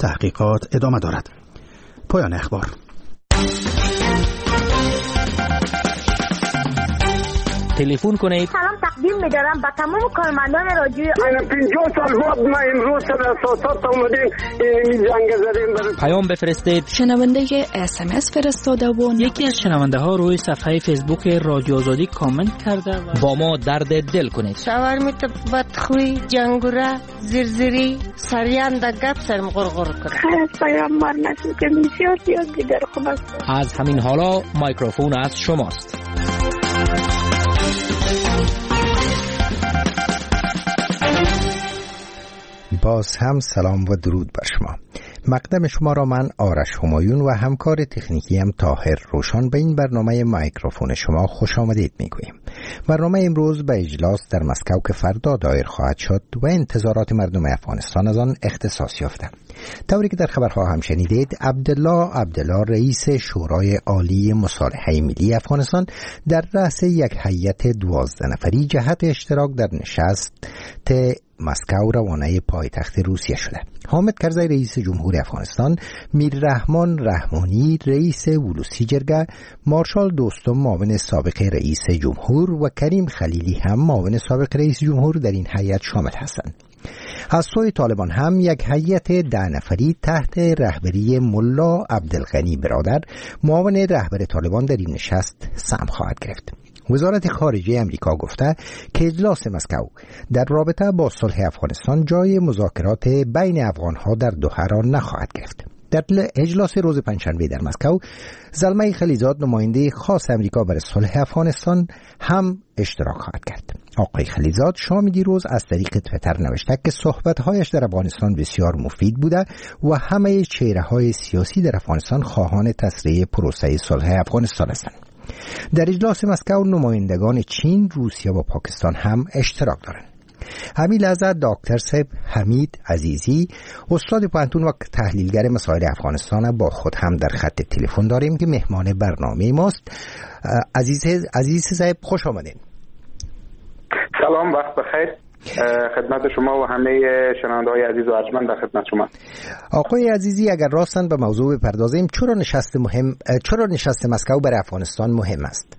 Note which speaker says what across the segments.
Speaker 1: تحقیقات ادامه دارد. پایان اخبار.
Speaker 2: تلفن کنید.
Speaker 3: سلام تقدیم می‌دارم به تمام کارمندان رادیو.
Speaker 4: 50 سال بعد ما امروز در اساسات اومدیم این جنگ زدیم.
Speaker 2: پیام بفرستید.
Speaker 5: شنونده SMS فرستاده و
Speaker 2: یکی از شنونده ها روی صفحه فیسبوک رادیو آزادی کامنت کرده و با ما درد دل کنید.
Speaker 6: شاورمیت بدخوی جنگوره زرزری سریان در گپ سرم غرغر کنه.
Speaker 3: خیلی پیام مار نشد که بسیار دیگر خوب است.
Speaker 2: از همین حالا مایکروفون از شماست.
Speaker 7: باز هم سلام و درود بر شما. مقدم شما را من آرش همایون و همکار تکنیکیم طاهر روشن به این برنامه مایکروفون شما خوش آمدید میگوییم. برنامه امروز به اجلاس در مسکو که فردا دایر خواهد شد و انتظارات مردم افغانستان از آن اختصاص یافته. طوری که در خبرها هم شنیدید، عبدالله رئیس شورای عالی مصالحه ملی افغانستان در رأس یک هیئت 12 نفری جهت اشتراک در نشست مسکو روانه پایتخت روسیه شده. حامد کرزی رئیس جمهور افغانستان، میررحمان رحمانی رئیس ولوسی جرگه، مارشال دوستم معاون سابق رئیس جمهور و کریم خلیلی هم معاون سابق رئیس جمهور در این هیئت شامل هستند. از سوی طالبان هم یک هیئت 10 نفری تحت رهبری ملا عبدالغنی برادر معاون رهبر طالبان در این نشست سهم خواهد گرفت. وزارت خارجه امریکا گفته که اجلاس مسکو در رابطه با صلح افغانستان جای مذاکرات بین افغانها در دوحه را نخواهد گرفت. در اجلاس روز پنجشنبه در مسکو، زلمه خلیزاد نماینده خاص امریکا برای صلح افغانستان هم اشتراک خواهد کرد. آقای خلیزاد شام دیروز از طریق توییتر نوشته که صحبت‌هایش در افغانستان بسیار مفید بوده و همه چهره‌های سیاسی در افغانستان خواهان تسریع پروسه صلح افغانستان هستند. در اجلاس مسکو نمایندگان چین، روسیه و پاکستان هم اشتراک دارند. همین لحظه دکتر صاحب حمید عزیزی، استاد پوهنتون و تحلیلگر مسائل افغانستان، با خود هم در خط تلفن داریم که مهمان برنامه ماست. عزیز صاحب خوش آمدین.
Speaker 4: سلام، وقت بخیر خدمت شما و همه شنونده‌های عزیز و ارجمند در خدمت شما.
Speaker 7: آقای عزیزی، اگر راستن به موضوع بپردازیم، چرا نشست مسکو برای افغانستان مهم است؟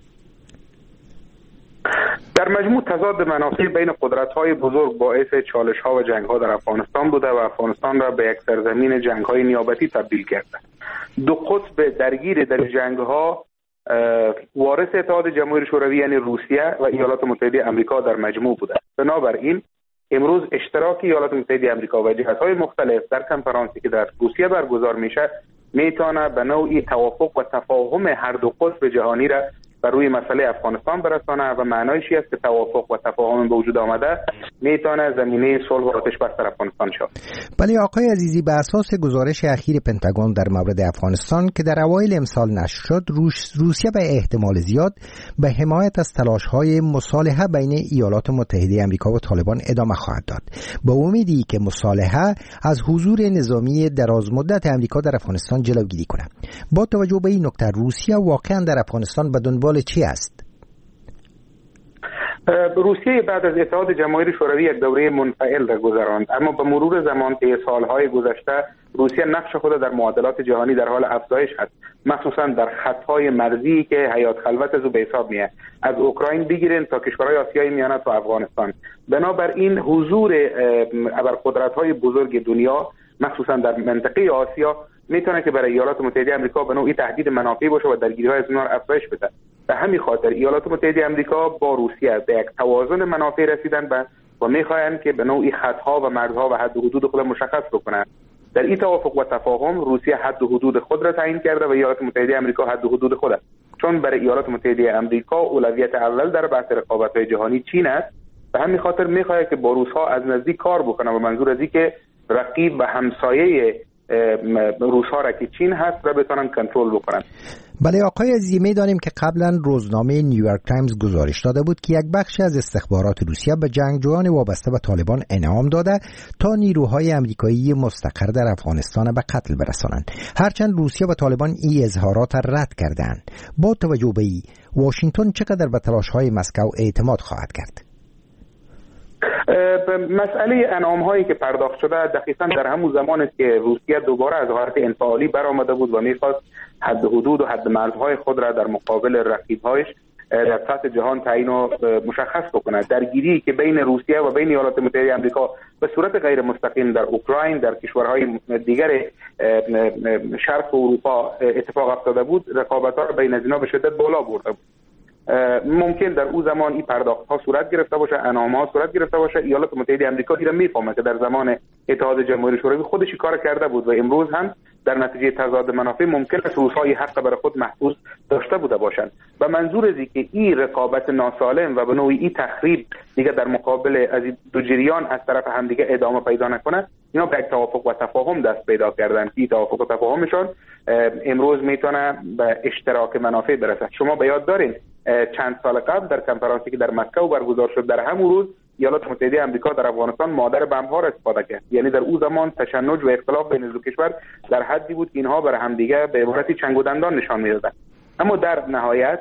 Speaker 4: در مجموع تضاد منافع بین قدرت‌های بزرگ باعث چالش‌ها و جنگ‌ها در افغانستان بوده و افغانستان را به یک سرزمین جنگ‌های نیابتی تبدیل کرده. دو قطب درگیر در جنگ‌ها وارث اتحاد جماهیر شوروی یعنی روسیه و ایالات متحده آمریکا در مجموع بوده. بنابراین امروز اشتراک ایالات متحده آمریکا و جهت‌های مختلف در کنفرانسی که در روسیه برگزار میشه میتونه به نوعی توافق و تفاهم هر دو قطب جهانی را بر روی مسئله افغانستان برسانه و معنایش است که توافق و تفاهم به وجود آمده میتونه زمینه صلح و آتش بس در افغانستان شود.
Speaker 7: بله آقای عزیزی، به اساس گزارش اخیر پنتاگون در مورد افغانستان که در اوایل امسال نشر شد، روسیه به احتمال زیاد به حمایت از تلاش‌های مصالحه بین ایالات متحده آمریکا و طالبان ادامه خواهد داد، با امیدی که مصالحه از حضور نظامی درازمدت آمریکا در افغانستان جلوگیری کند. با توجه به این نکته، روسیه واقعا در افغانستان به دنبال چی است؟
Speaker 4: روسیه بعد از اتحاد جماهیر شوروی یک دوره منفعل را گذراند، اما به مرور زمان طی سالهای گذشته روسیه نقش خود در معادلات جهانی در حال افزایش است، مخصوصا در خطهای مرزی که حیات خلوت از او به حساب میاد، از اوکراین بگیرین تا کشورهای آسیای میانه و افغانستان. بنابراین حضور ابرقدرت‌های بزرگ دنیا مخصوصا در منطقه آسیا میتونه که برای ایالات متحده آمریکا به نوعی تهدید منافع باشه و درگیری‌های از اونها افزایش بده. به همین خاطر ایالات متحده آمریکا با روسیه به یک توازن منافع رسیدن و میخواهند که به نوعی خطها و مرزها و حد و حدود خود مشخص بکنند. در این توافق و تفاهم روسیه حد و حدود خود را تعیین کرده و ایالات متحده آمریکا حد و حدود خود است. چون برای ایالات متحده آمریکا اولویت اول در بحث رقابت‌های جهانی چین است، به همین خاطر میخواهد که با روس‌ها از نزدیک کار بکنه و منظور از این که رقیب و همسایه روس‌ها را که چین هست را بتونن کنترل بکنن.
Speaker 7: بله آقای عزیزی، می‌دانیم که قبلا روزنامه نیویورک تایمز گزارش داده بود که یک بخش از استخبارات روسیه به جنگجویان وابسته به طالبان انعام داده تا نیروهای آمریکایی مستقر در افغانستان به قتل برسانند. هرچند روسیه و طالبان این اظهارات را رد کردند. با توجه به این، واشنگتن چقدر به تلاش‌های مسکو اعتماد خواهد کرد؟
Speaker 4: مسئله انعام هایی که پرداخت شده دقیقاً در همون زمان است که روسیه دوباره از حالت انفعالی برآمده بود و میخواست حد حدود و حد مرزهای خود را در مقابل رقیبهایش در سطح جهان تعیین و مشخص بکند. درگیری که بین روسیه و بین ایالات متحده آمریکا به صورت غیر مستقیم در اوکراین، در کشورهای دیگر شرق اروپا اتفاق افتاده بود، رقابت‌ها را بین از اینا به شدت بالا برده بود. ممکن در او زمان این پرداخت ها صورت گرفته باشه، انعام ها صورت گرفته باشه. ایالات متحده آمریکا دیگه میفهمه که در زمان اتحاد جماهیر شوروی خودش کار کرده بود و امروز هم در نتیجه تضاد منافع ممکن است روس‌های حق برای خود محفوظ داشته بوده باشند و منظور از که این رقابت ناسالم و به نوعی این تخریب دیگه در مقابل از دو جریان از طرف هم دیگه ادامه پیدا نکنه، اینا به توافق و تفاهم دست پیدا کردن. این توافق و تفاهمشون امروز میتونه به اشتراک منافع برسه. شما به یاد دارین چند سال قبل در کنفرانسی که در مسکو برگزار شد، در همون روز ایالات متحده آمریکا در افغانستان مادر بمب‌ها را استفاده کرد. یعنی در اون زمان تشنج و اختلاف بین دو کشور در حدی بود که اینها بر هم دیگه به عبارت چنگ و دندان نشان می‌دادند. اما در نهایت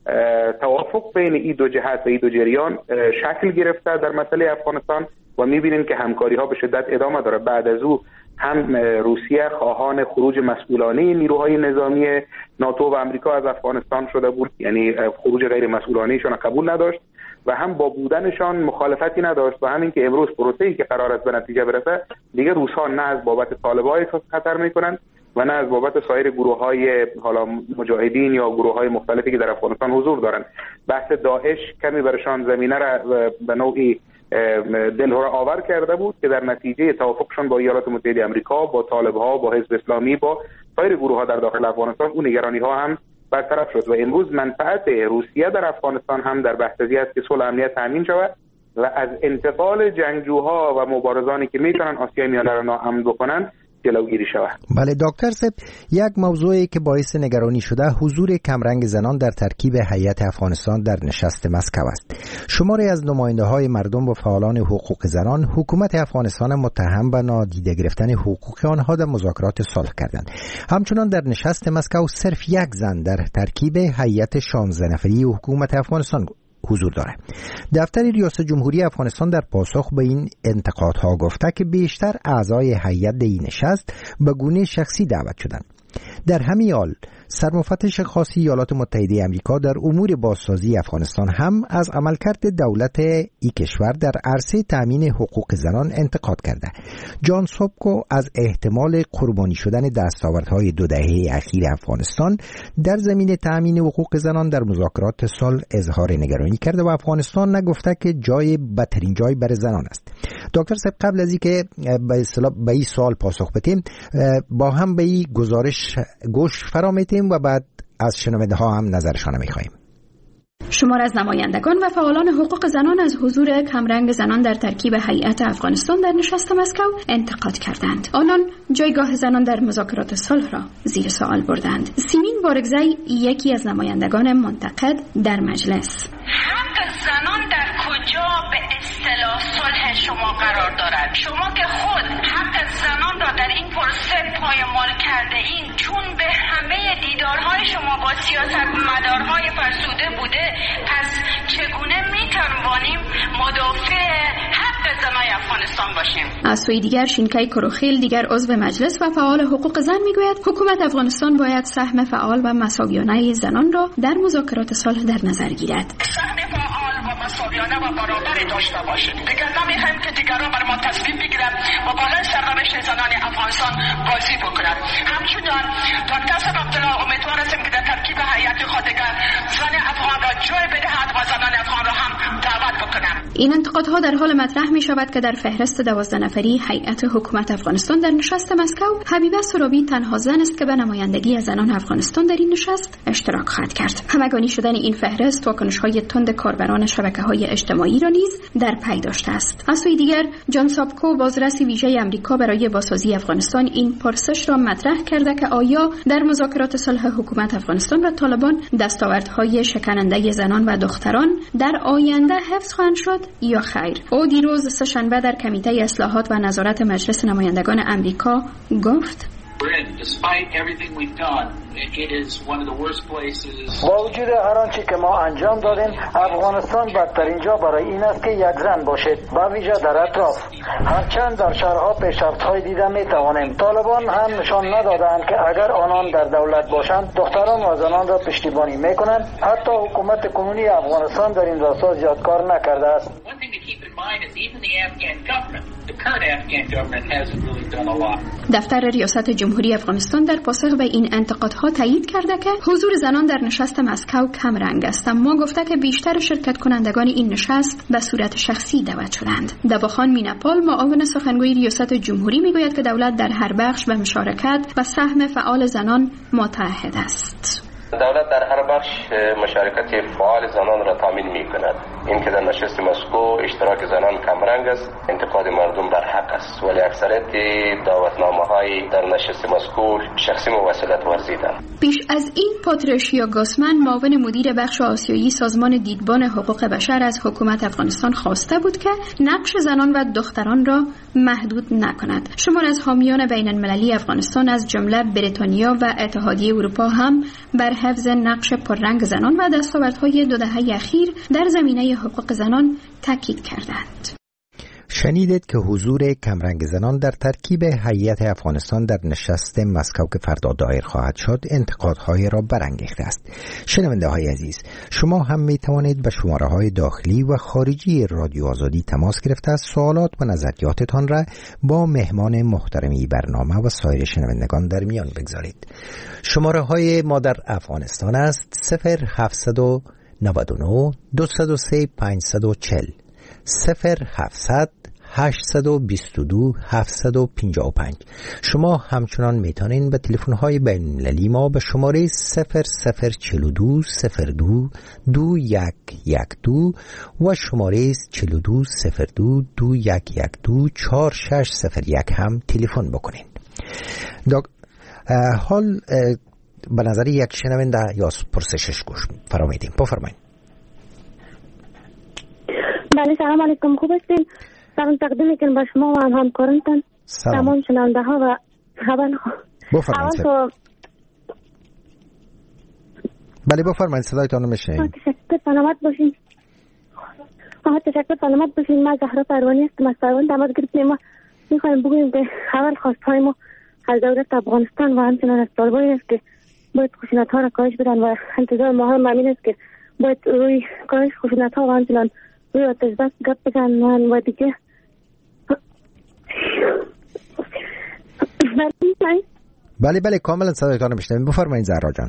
Speaker 4: توافق بین این دو جهت و این دو جریان شکل گرفته در مسئله افغانستان و می‌بینیم که همکاری‌ها به شدت ادامه داره. بعد از او هم روسیه خواهان خروج مسئولانه نیروهای نظامی ناتو و آمریکا از افغانستان شده بود، یعنی خروج غیر مسئولانه‌شان قبول نداشت و هم با بودنشان مخالفتی نداشت و همین که امروز پروسه‌ای که قرار است به نتیجه برسه دیگه روس‌ها نه از بابت طالبان احساس خطر میکنن و نه از بابت سایر گروه‌های حالا مجاهدین یا گروه‌های مختلفی که در افغانستان حضور دارن. بحث داعش کمی برشان زمینه را به نوعی دلهره آور کرده بود که در نتیجه توافقشون با ایالات متحده آمریکا، با طالب‌ها، با حزب اسلامی، با سایر گروه‌ها در داخل افغانستان اون نگرانی‌ها هم برطرف شد و امروز منفعت روسیه در افغانستان هم در بحثی است که صلح امنیت تامین شود و از انتقال جنگجوها و مبارزانی که میتونن آسیای میانه را ناامن بکنن جلوگیری شود.
Speaker 7: بله دکتر صاحب، یک موضوعی که باعث نگرانی شده حضور کمرنگ زنان در ترکیب هیئت افغانستان در نشست مسکو است. شماری از نماینده‌های مردم و فعالان حقوق زنان حکومت افغانستان متهم به نادیده گرفتن حقوق آنها در مذاکرات صلح کردند. همچنان در نشست مسکو صرف یک زن در ترکیب هیئت 16 نفری حکومت افغانستان حضور دارد. دفتر ریاست جمهوری افغانستان در پاسخ به این انتقادها گفته که بیشتر اعضای هیئت این نشست به گونه شخصی دعوت شدند. در همین حال سرمفتش خاص ایالات متحده آمریکا در امور بازسازی افغانستان هم از عملکرد دولت این کشور در عرصه تامین حقوق زنان انتقاد کرده. جان سوبکو از احتمال قربانی شدن دستاوردهای 2 دهه اخیر افغانستان در زمینه تامین حقوق زنان در مذاکرات صلح اظهار نگرانی کرده و افغانستان نگفته که جای بدترین جای برای زنان است. دکتر صاحب، قبل از اینکه به این سوال پاسخ بدیم با هم به این گزارش گوش فرا می‌دیم و بعد از شنونده ها هم نظرشان می‌خوایم.
Speaker 5: شمار از نمایندگان و فعالان حقوق زنان از حضور کمرنگ زنان در ترکیب هیئت افغانستان در نشست مسکو انتقاد کردند. آنان جایگاه زنان در مذاکرات صلح را زیر سوال بردند. سیمین بارگزی یکی از نمایندگان منتقد در مجلس:
Speaker 8: حق زنان در کجا به اصطلاح صلح شما قرار دارد؟ شما که خود حق زنان را در این پروسه پایمال کرده این، چون به همه دیدارهای شما با سیاستمدارهای فرسوده بوده، پس چگونه میتوانیم مدافع حق زنای افغانستان باشیم؟
Speaker 5: از سوی دیگر شینکای کروخیل، دیگر عضو مجلس و فعال حقوق زن، میگوید حکومت افغانستان باید سهم فعال و مساویانه زنان را در مذاکرات صلح در نظر گیرد.
Speaker 8: سهم فعال و مساویانه و برابر داشته باشید. دیگر نمیخوایم که دیگران بر ما تصمیم بگیرند و بالای سرنوشت زنان افغانستان بازی بکنند. همچنان دکتر صاحب عبدالله امیدوار هستیم که در ترکیب هیئت خودگر زن افغان را جای بدهد و زنان افغان را هم دعوت بکنند.
Speaker 5: این انتقادها در حال مطرح می شود که در فهرست 12 نفری هیئت حکومت افغانستان در نشست مسکو، حبیبه سرابی تنها زن است که به نمایندگی از زنان افغانستان در این نشست اشتراک خواهد کرد. همگانی شدن این فهرست واکنش‌های تند کاربران شبکه‌های اجتماعی را نیز در پی داشته است. از سوی دیگر جان سوبکو، بازرس ویژه آمریکا برای بازسازی افغانستان، این پرسش را مطرح کرده که آیا در مذاکرات صلح حکومت افغانستان و طالبان دستاوردهای شکننده زنان و دختران در آینده حفظ خواهند شد یا خیر. او دیروز سه‌شنبه در کمیته اصلاحات و نظارت مجلس نمایندگان آمریکا گفت:
Speaker 8: We
Speaker 9: با وجود هر آنچه که ما انجام دادیم، افغانستان بدترین جا برای این است که یک زن باشد، با ویژه در اطراف. هرچند در شهرها پیشرفت‌های دیده می‌توانیم. طالبان هم نشان ندادند که اگر آنان در دولت باشند دختران و زنان را پشتیبانی می‌کنند. حتی حکومت کنونی افغانستان در این راستا زیاد کار نکرده است.
Speaker 5: دفتر ریاست جمهوری افغانستان در پاسخ به این انتقادها تایید کرده که حضور زنان در نشست مسکو کم رنگ است، اما گفته که بیشتر شرکت کنندگان این نشست به صورت شخصی دعوت شدند. دواخان میناپال، معاون سخنگوی ریاست جمهوری، میگوید که دولت در هر بخش به مشارکت و سهم فعال زنان متعهد است.
Speaker 10: دولت در هر بخش مشارکت فعال زنان را تامین می کند. این که در نشست مسکو اشتراک زنان کمرنگ است، انتقاد مردم در حق است، ولی اکثریت دعوتنامه های در نشست مسکو شخصی موسلت ورزیدند.
Speaker 5: پیش از این پاتریشیا گاسمن، معاون مدیر بخش آسیایی سازمان دیدبان حقوق بشر، از حکومت افغانستان خواسته بود که نقش زنان و دختران را محدود نکند. شمار از حامیان بین المللی افغانستان از جمله بریتانیا و اتحادیه اروپا هم بر حفظ نقش پررنگ زنان و دستاوردهای 2 دهه اخیر در زمینه حقوق زنان تاکید کردند.
Speaker 7: شنیدید که حضور کمرنگ زنان در ترکیب هیئت افغانستان در نشست مسکو که فردا دایر خواهد شد انتقادهای را برانگیخته است. شنونده های عزیز، شما هم می توانید به شماره های داخلی و خارجی رادیو آزادی تماس گرفته سوالات و نظریاتتان را با مهمان محترمی برنامه و سایر شنوندگان در میان بگذارید. شماره های ما در افغانستان است 0799 203 540 0700 822 755. شما همچنان میتونین به تلفن‌های بین‌المللی ما به شماره 0042 02 2112 و شماره 42 02 2112 4601 هم تلفن بکنین. حال به نظر یک شنونده یا پرسشش گوش فرامیدیم. بفرمایید.
Speaker 11: بله، سلام علیکم. خوب هستین؟ سلام تقدیم میکنم به شما و همکارانتان، تمام شنونده ها و
Speaker 7: بفرمایید. بله بفرمایید، صدایتان رو میشنویم.
Speaker 11: تشکر، سلامت باشین. تشکر، سلامت باشین. ما زهرا پروانی هستم از پروان تماس گرفتیم. ما میخوایم بگوییم که اول خواستهای ما از دولت افغانستان و همچنان از طالبان است که باید خشونت ها را کاهش بدن و انتظار ما هم همین است که باید روی کاهش خشونت ها و همچنان روی آتش بس گپ بزنن و دیگه
Speaker 7: بله کاملا صدایتان رو میشنویم. بفرمایید زهرا جان.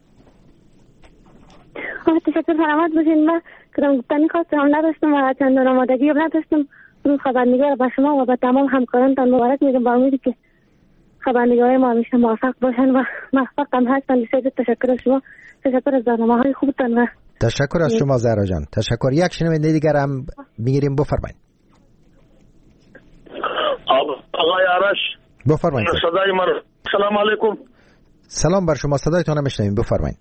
Speaker 11: تشکر، سلامت باشین. من کدام گفتنی خواستم نداشتم و چندان آمادگی هم نداشتم. رو خبرنگار به شما و به تمام همکارانتان مبارک میگم با امیدی که خبرنگارای ما همیشه موفق باشن و موفق هم هستن. تشکر از شما، تشکر از برنامه‌های خوبتان و
Speaker 7: تشکر از شما زهرا جان. تشکر. یک شنونده دیگر هم میگیریم. بفرمایید.
Speaker 12: آقای آرش
Speaker 7: بفرمایید.
Speaker 12: صدای من. سلام علیکم.
Speaker 7: سلام بر شما، صدایتان رو میشنویم. بفرمایید.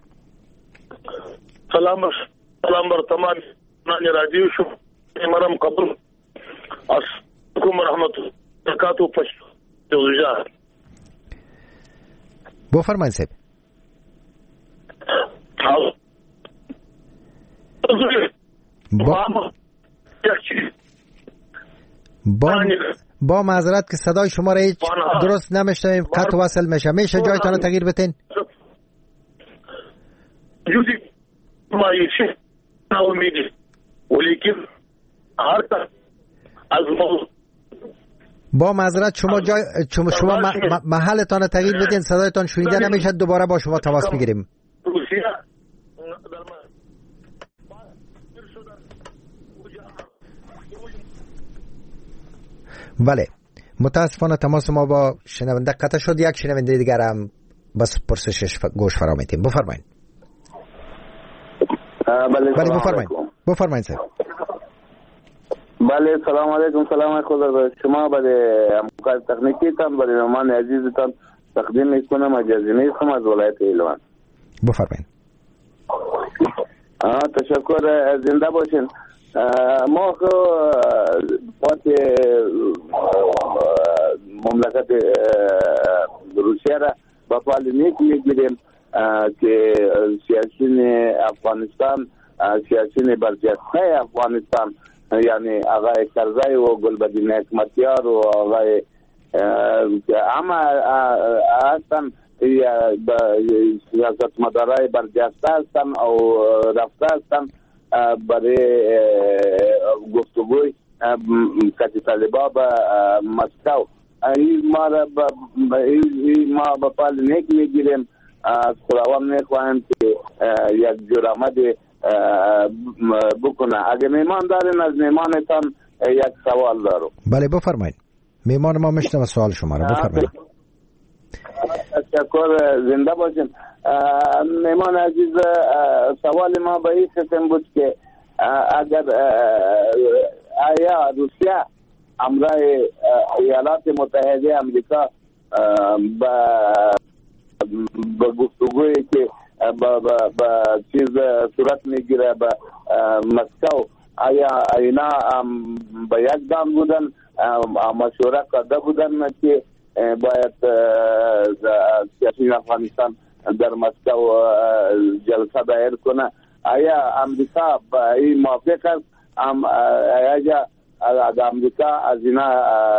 Speaker 12: سلام بر تمام رادیو شما مرام قبول. السلام ورحمت الله وبرکاته.
Speaker 7: بفرمایید صاحب. با معذرت که صدای شما را هیچ درست نمیشنویم، قطع وصل میشه. میشه جایتان رو تغییر بدین؟ با معذرت شما محلتان رو تغییر بدین، صدایتان شنیده نمیشه. دوباره با شما تماس میگیریم. بله، متاسفانه تماس ما با شنونده قطع شد. یک شنونده دیگر هم بس پرسشش گوش فرا میتیم. بفرمایید.
Speaker 13: بله
Speaker 7: بفرمایید صاحب.
Speaker 13: بله سلام علیکم. سلام خدا شما بله همکار تکنیکیتان بله مهمان عزیزتان تقدیم میکنم. اجازه میخوام از ولایت هلمند.
Speaker 7: بفرمایید.
Speaker 13: تشکر، زنده باشین. ما مملکت روسیه روسیه را به فال نیک میگیریم که سیاسیون افغانستان، سیاسیون برجسته افغانستان، یعنی آقای کرزی و گلبدین حکمتیار و آقای اما هستن سیاستمدارای برجسته هستن او رفته هستن برای گفتگوی کتی طالبا به مسکو. ما به پال نیک میگیریم، از خداوند میخواهیم که یک جرامت بکنه. اگه میمان دارین از میمانتان یک سوال دارم.
Speaker 7: بله بفرمایید. میمان ما میشنوه سوال شما رو، بفرمایید.
Speaker 13: تشکر، زنده باشین. میمان عزیز، سوال ما به این قسم بود که اگر آیا روسیه همراه ایالات متحده امریکا به گفتگویی که با چیز صورت میگیره به مسکو، آیا اینا به یک دام بودن مشوره کرده بودن که باید سیاسی افغانستان در مسکو جلسه دایر کنه؟ آیا امریکا به این موافق است؟ آیا امریکا از اینا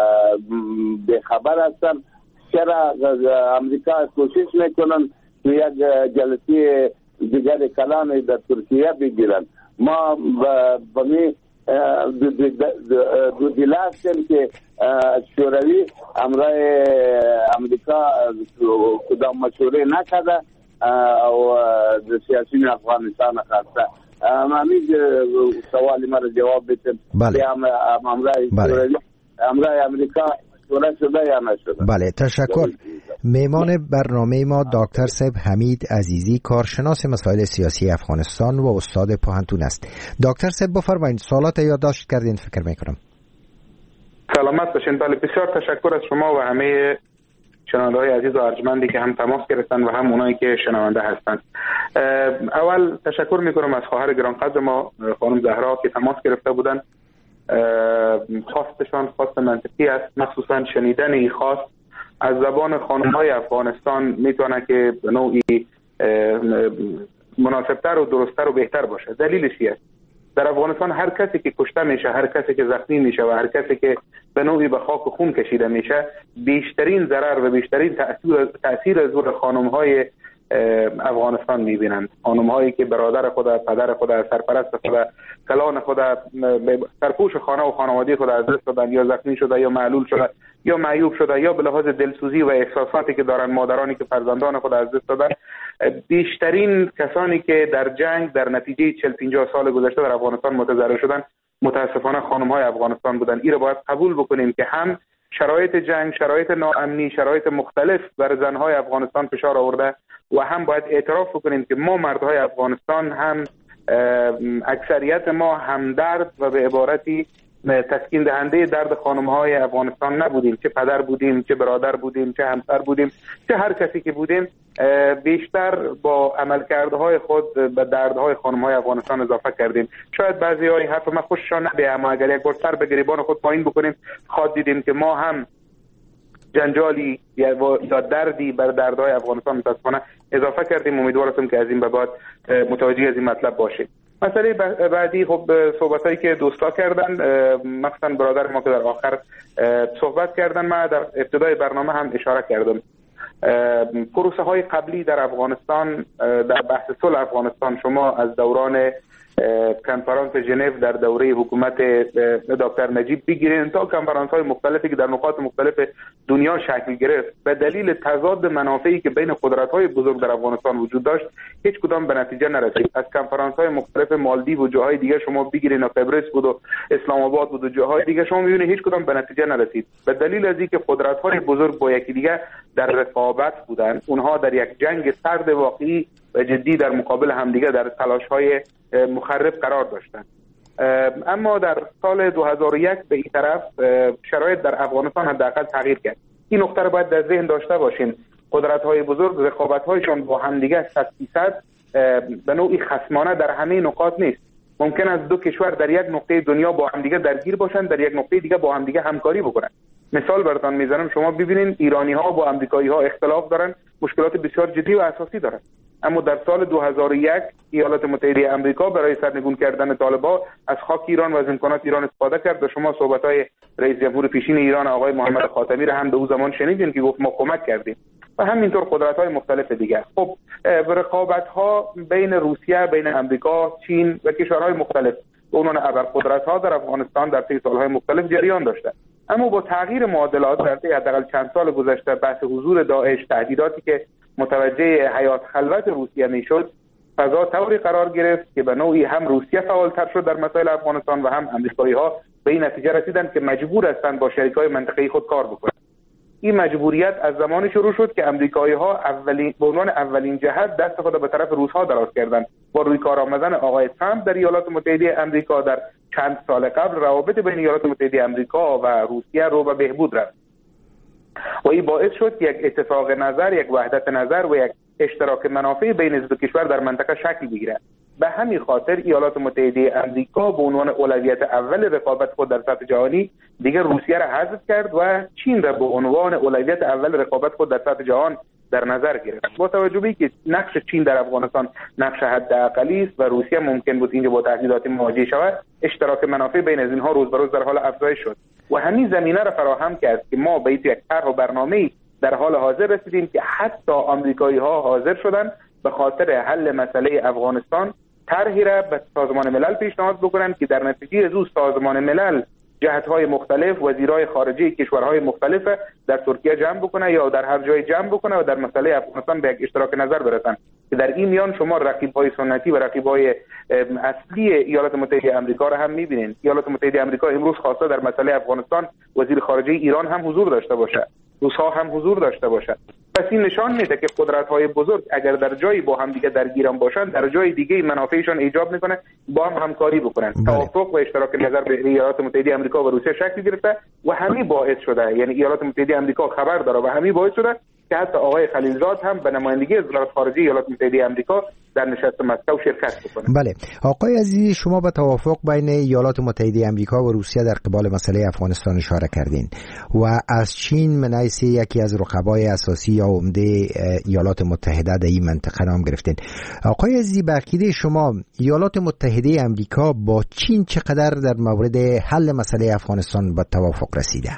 Speaker 13: بخبر هستن؟ چرا امریکا کوشش میکنن که یک جلسه دیگر کلان در ترکیه بگیرن؟ ما به می دو دیل هستیم که شوروی همراه امریکا کدام مشوره نکرده او سیاسی افغانستان خواسته. همین سوالی ما را جواب بدید.
Speaker 7: بله.
Speaker 13: همراه امریکا مشوره شده یا نشده؟
Speaker 7: بله تشکر. میمان برنامه ما دکتر صاحب حمید عزیزی، کارشناس مسائل سیاسی افغانستان و استاد پوهنتون است. دکتر صاحب بفرمایید، سوالات یادداشت کردین فکر میکنم.
Speaker 4: سلامت باشین. بله بسیار تشکر از شما و همه شنونده‌های عزیز و ارجمندی که هم تماس گرفتن و هم اونایی که شنونده هستند. اول تشکر میکنم از خواهر گرانقدر ما خانم زهرا که تماس گرفته بودن. خواستشان خواست منطقی است، مخصوصا شنیدن این خواست از زبان خانم‌های افغانستان میتونه که به نوعی مناسبتر و درستتر و بهتر باشه. دلیلش چیه؟ در افغانستان هر کسی که کشته میشه، هر کسی که زخمی میشه و هر کسی که به نوعی به خاک و خون کشیده میشه، بیشترین ضرر و بیشترین تأثیر از روی خانم‌های افغانستان میبینند. خانم‌هایی که برادر خود، پدر خود، سرپرست خود، کلان خود، سرپوش خانه و خانواده خود از دست دادن، یا زخمی شده یا معلول شده یا معیوب شده، یا به لحاظ دلسوزی و احساساتی که دارن مادرانی که فرزندان خود از دست دادن. بیشترین کسانی که در جنگ در نتیجه 40-50 سال گذشته در افغانستان متضرر شدن متاسفانه خانم‌های افغانستان بودن. این رو باید قبول بکنیم که هم شرایط جنگ، شرایط ناامنی، شرایط مختلف بر زن‌های افغانستان فشار آورده و هم باید اعتراف بکنیم که ما مردهای افغانستان هم اکثریت ما همدرد و به عبارتی تسکین دهنده درد خانم‌های افغانستان نبودیم، چه پدر بودیم، چه برادر بودیم، چه همسر بودیم، چه هر کسی که بودیم، بیشتر با عملکردهای خود به دردهای خانم‌های افغانستان اضافه کردیم. شاید بعضی‌های حرف ما خوششان نبیه، اما اگر یک بار سر به گریبان خود پایین بکنیم خواهد دیدیم که ما هم جنجالی یا دردی بر دردهای افغانستان متاسفانه اضافه کردیم. امیدوارم که از این به بعد متوجه از این مطلب باشیم. مسئله بعدی، خب صحبتایی که دوستا کردن، مثلا برادر ما که در آخر صحبت کردن، من در ابتدای برنامه هم اشاره کردم. پروسه های قبلی در افغانستان، در بحث صلح افغانستان، شما از دوران کنفرانس ژنو در دوره حکومت دکتر نجیب بگیرین تا کنفرانس های مختلفی که در نقاط مختلف دنیا شکل گرفت، به دلیل تضاد منافعی که بین قدرت های بزرگ در افغانستان وجود داشت هیچ کدام به نتیجه نرسید. از کنفرانس های مختلف مالدیو و جاهای دیگه شما بگیرین، قبرس بود و اسلام آباد بود و جاهای دیگه، شما میبینید هیچ کدام به نتیجه نرسید، به دلیل از اینکه قدرت های بزرگ با یکی دیگه در رقابت بودن. اونها در یک جنگ سرد واقعی و جدی در مقابل همدیگه در تلاش‌های مخرب قرار داشتند. اما در سال 2001 به این طرف شرایط در افغانستان حداقل تغییر کرد. این نکته رو باید در ذهن داشته باشین. قدرت‌های بزرگ رقابت‌هایشان با همدیگه 100% به نوعی خصمانه در همه نقاط نیست. ممکن است دو کشور در یک نقطه دنیا با همدیگه درگیر باشند، در یک نقطه دیگه با همدیگه همکاری بکنند. مثال براتون میزنم، شما ببینید ایرانی ها با امریکایی ها اختلاف دارن، مشکلات بسیار جدی و اساسی دارن، اما در سال 2001 ایالات متحده آمریکا برای سرنگون کردن طالبان از خاک ایران و از امکانات ایران استفاده کرد و شما صحبت‌های رئیس جمهور پیشین ایران آقای محمد خاتمی را هم به اون زمان شنیدین که گفت ما کمک کردیم و همینطور قدرت‌های مختلف دیگر. خب رقابت‌ها بین روسیه، بین آمریکا، چین و کشورهای مختلف به عنوان ابرقدرت‌ها در افغانستان در طی سال‌های مختلف جریان داشته، اما با تغییر معادلات در طی حداقل چند سال گذشته، بحث حضور داعش، تهدیداتی که متوجه حیات خلوت روسیه میشد، فضا طوری قرار گرفت که به نوعی هم روسیه فعالتر شد در مسائل افغانستان و هم امریکایی‌ها به این نتیجه رسیدند که مجبور هستند با شریکای منطقه‌ای خود کار بکنند. این مجبوریت از زمانی شروع شد که امریکایی‌ها به عنوان اولین جهت دست خود به طرف روس‌ها دراز کردند. با روی کار آمدن آقای ترامپ در ایالات متحده آمریکا در چند سال قبل، روابط بین ایالات متحده آمریکا و روسیه رو به بهبود رفت و این باعث شد یک اتفاق نظر، یک وحدت نظر و یک اشتراک منافع بین دو کشور در منطقه شکل بگیرد. به همین خاطر ایالات متحده آمریکا به عنوان اولویت اول رقابت خود در سطح جهانی دیگر روسیه را حذف کرد و چین را به عنوان اولویت اول رقابت خود در سطح جهان در نظر گرفت. با توجه به که نقش چین در افغانستان نقش حداقلی است و روسیه ممکن بود اینجا با تهدیدات مواجه شود، اشتراک منافع بین از اینها روز به روز در حال افزایش شد و همین زمینه را فراهم کرد که ما به یک طرح و برنامه‌ای در حال حاضر رسیدیم که حتی آمریکایی‌ها حاضر شدند به خاطر حل مسئله افغانستان طرحی را به سازمان ملل پیشنهاد بکنند که در نتیجه از سازمان ملل جهت‌های مختلف، وزیرای خارجه کشورهای مختلف در ترکیه جمع بکنه یا در هر جای جمع بکنه و در مسئله افغانستان به یک اشتراک نظر برسند که در این میان شما رقیب‌های سنتی و رقیب‌های اصلی ایالات متحده آمریکا را هم می‌بینید. ایالات متحده آمریکا امروز خواسته در مسئله افغانستان وزیر خارجه ایران هم حضور داشته باشه، روس‌ها هم حضور داشته باشند. پس این نشان میده که قدرت‌های بزرگ اگر در جایی با هم دیگه درگیران باشند، در جای دیگه منافعشان ایجاب میکنه با هم همکاری بکنن. توافق و اشتراک نظر بین ایالات متحده آمریکا و روسیه شکل گرفته و همین باعث شده، یعنی ایالات متحده آمریکا خبر داره و همین باعث شده که حتی آقای خلیلزاد هم به نمایندگی وزارت خارجه ایالات متحده آمریکا در نشست مسکو شرکت بکنه.
Speaker 7: بله آقای عزیزی، شما به توافق بین ایالات متحده آمریکا و روسیه در قبال مسئله افغانستان اشاره کردین و از چین من حیث یکی از رقبای اساسی یا عمده ایالات متحده در این منطقه نام گرفتین. آقای عزیزی، به عقیده شما ایالات متحده آمریکا با چین چقدر در مورد حل مسئله افغانستان به توافق رسیده؟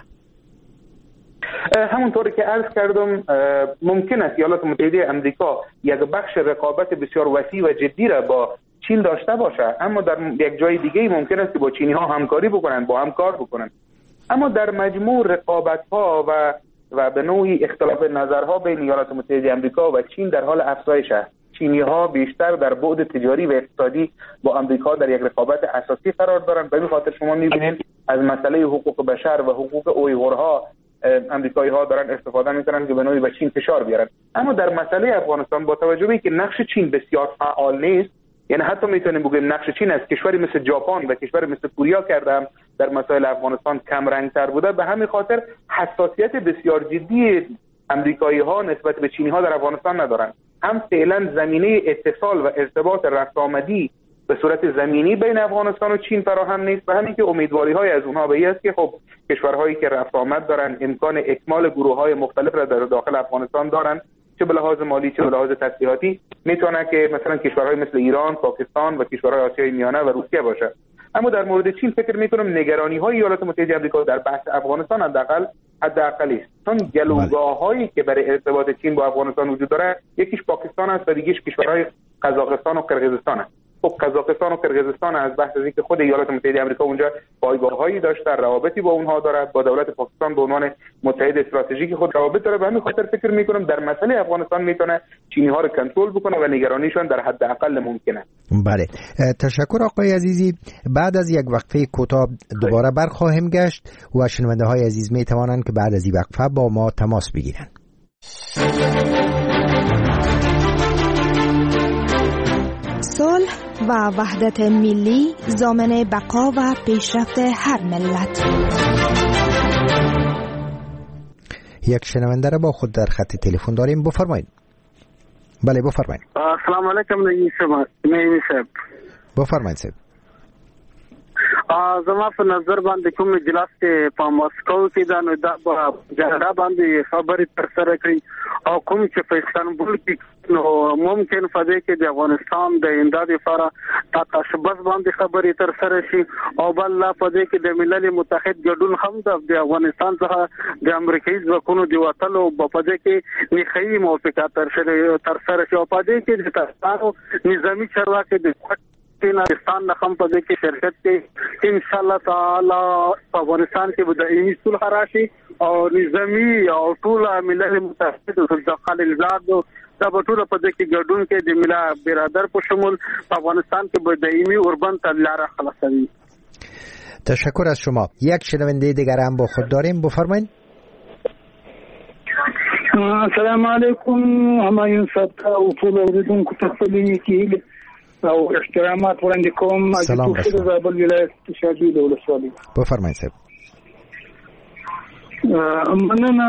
Speaker 4: همونطوری که عرض کردم، ممکن است ایالات متحده آمریکا یک بخش رقابت بسیار وسیع و جدی را با چین داشته باشه، اما در یک جای دیگه ممکن است که با چینی ها همکاری بکنن، با هم کار بکنن. اما در مجموع رقابت ها و به نوعی اختلاف نظرها بین ایالات متحده آمریکا و چین در حال افزایش است. چینی ها بیشتر در بعد تجاری و اقتصادی با آمریکا در یک رقابت اساسی قرار دارند. به این خاطر شما می‌بینید از مسئله حقوق بشر و حقوق اویغورها امریکایی ها دارن استفاده میکنن که به نوعی به چین فشار بیارن. اما در مسئله افغانستان با توجه به اینکه نقش چین بسیار فعال نیست، یعنی حتی میتونیم بگیم نقش چین از کشوری مثل ژاپن و کشوری مثل کره کردم در مسائل افغانستان کم رنگ تر بوده، به همین خاطر حساسیت بسیار جدی امریکایی ها نسبت به چینی ها در افغانستان ندارن. هم فعلا زمینه اتصال و ارتباط رفت آمدی به صورت زمینی بین افغانستان و چین فراهم نیست و همین که امیدواری های از اونها به این است که خب کشورهایی که رفت آمد دارن امکان اکمال گروه های مختلف را در داخل افغانستان دارن، چه به لحاظ مالی چه به لحاظ تسلیحاتی، میتونه که مثلا کشورهای مثل ایران، پاکستان و کشورهای آسیای میانه و روسیه باشه. اما در مورد چین فکر میکنم نگرانی های ایالات متحده آمریکا در بحث افغانستان حداقل است، چون گلوگاه‌هایی که برای ارتباط چین با افغانستان وجود داره، یکیش پاکستان است و دیگه‌اش کشورهای قزاقستان و قرقیزستان است. خب قزاقستان و قرقیزستان از بحث از اینکه خود ایالات متحده آمریکا اونجا پایگاه‌هایی داشته، روابطی با اونها داره، با دولت پاکستان به عنوان متحد استراتژیک خود روابط داره، به همین خاطر فکر می‌کنم در مسئله افغانستان میتونه چینی‌ها رو کنترل بکنه و نگرانیشون در حد اقل ممکنه.
Speaker 7: بله، تشکر آقای عزیزی. بعد از یک وقفه کوتاه دوباره برخواهیم گشت و شنونده‌های عزیز میتوانند که بعد از این وقفه با ما تماس بگیرند.
Speaker 14: صلح و وحدت ملی ضامن بقا و پیشرفت هر ملت.
Speaker 7: یک شنونده را با خود در خط تلفن داریم، بفرمایید. بله بفرمایید.
Speaker 15: السلام علیکم نجیب صاحب. بفرمایید صاحب. زما په نظر باندې کوم اجلاس کې په مسکو کې دا نو د جګړه باندې خبرې تر سره کړي او کوم چې په استانبول کې نو ممکن فدې کې د افغانستان د امداد لپاره تاسبس باندې خبرې تر سره شي او بل لا فدې کې د ملل متحد ګډون هم د افغانستان څخه د امریکایي ځواکونو دی وټلو په فدې کې نخایي موافقه تر سره شي او فدې کې د تاسو نظامی چارواکي د پاکستان نخم په دې کې شرکت کې ان شاء الله تعالی په افغانستان کې به دایمي صلح راشي او نظامی او ټول ملل متحد د خلیل زاد دا ټول په دې کې ګډون کې د ملا برادر په شمول په افغانستان کې به دایمي اوربند تلاره خلاصوي.
Speaker 7: تشکر از شما. یک شنونده دیگر هم با خود داریم، بفرمایید.
Speaker 16: السلام علیکم همایون صاحب او ټول اوریدونکو ته سلام او احترامات وړاندې کوم.
Speaker 7: سلام
Speaker 16: د زابل ولایت شاجوی د ولسوالۍ.
Speaker 7: بفرمایئ صاحب.
Speaker 16: مننه.